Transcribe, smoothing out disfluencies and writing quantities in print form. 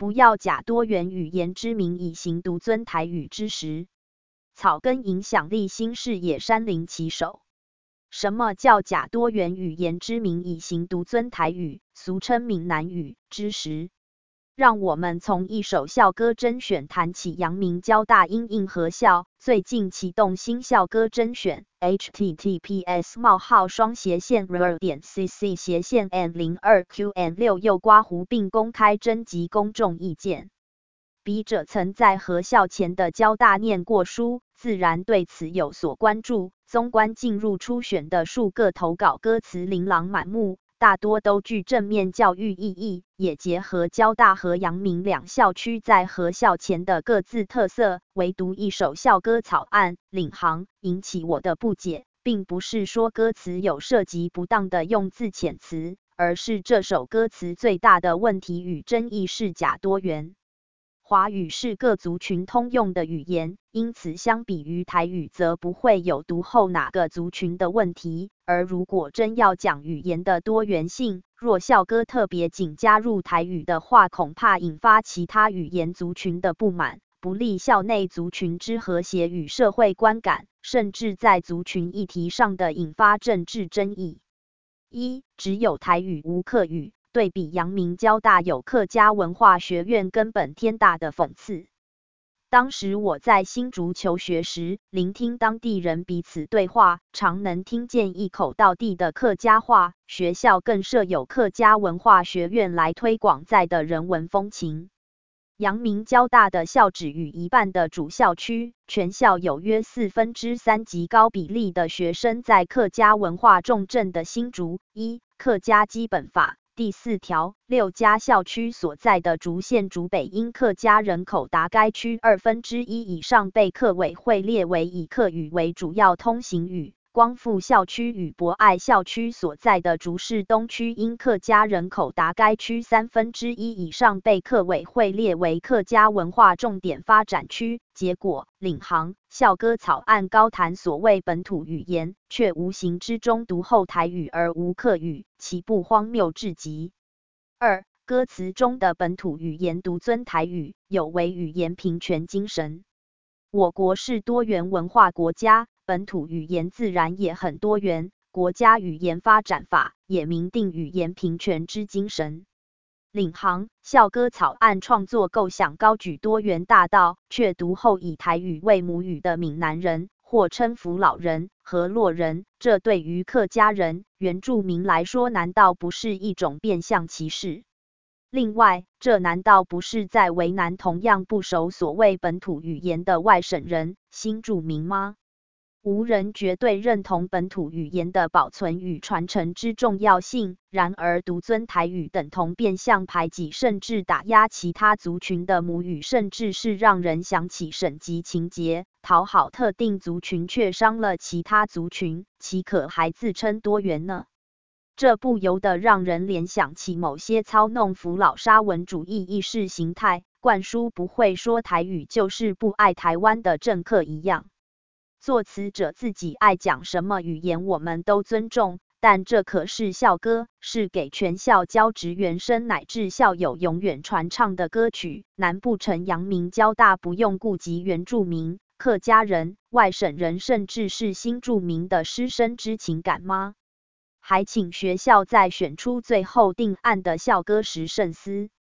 不要假多元语言之名以行独尊台语之实。草根影响力新视野山林旗手。什么叫假多元语言之名以行独尊台语，俗称闽南语之实？让我们从一首校歌甄选谈起。阳明交大因应合校最近启动新校歌甄选 https://rr.cc/n02qn6 右刮弧并公开征集公众意见。笔者曾在合校前的交大念过书，自然对此有所关注。纵观进入初选的数个投稿，歌词琳琅满目，大多都具正面教育意义，也结合交大和阳明两校区在合校前的各自特色。唯独一首校歌草案领航引起我的不解，并不是说歌词有涉及不当的用字遣词，而是这首歌词最大的问题与争议是假多元。华语是各族群通用的语言，因此相比于台语则不会有独后哪个族群的问题。而如果真要讲语言的多元性，若校歌特别仅加入台语的话，恐怕引发其他语言族群的不满，不利校内族群之和谐与社会观感，甚至在族群议题上的引发政治争议。只有台语无客语，对比阳明交大有客家文化学院，根本天大的讽刺。当时我在新竹求学时，聆听当地人彼此对话，常能听见一口道地的客家话，学校更设有客家文化学院来推广在地人文风情。阳明交大的校址与一半的主校区，全校有约3/4极高比例的学生在客家文化重镇的新竹。客家基本法第4条，6家校区所在的竹县竹北因客家人口达该区1/2以上，被客委会列为以客语为主要通行语。光复校区与博爱校区所在的竹市东区因客家人口达该区1/3以上，被客委会列为客家文化重点发展区。结果，领航校歌草案高谈所谓本土语言，却无形之中独后台语而无客语，其不荒谬至极。歌词中的本土语言独尊台语，有违语言平权精神。我国是多元文化国家，本土语言自然也很多元，国家语言发展法也明定语言平权之精神。领航校歌草案创作构想高举多元大道，却独后以台语为母语的闽南人，或称福佬人、河洛人，这对于客家人、原住民来说，难道不是一种变相歧视？另外，这难道不是在为难同样不熟所谓本土语言的外省人、新住民吗？无人绝对认同本土语言的保存与传承之重要性，然而独尊台语等同变相排挤甚至打压其他族群的母语，甚至是让人想起省级情节，讨好特定族群却伤了其他族群，岂可还自称多元呢？这不由得让人联想起某些操弄福佬沙文主义意识形态，灌输不会说台语就是不爱台湾的政客一样。作词者自己爱讲什么语言我们都尊重，但这可是校歌，是给全校教职员生乃至校友永远传唱的歌曲，难不成阳明交大不用顾及原住民、客家人、外省人甚至是新住民的师生之情感吗？还请学校在选出最后定案的校歌时慎思。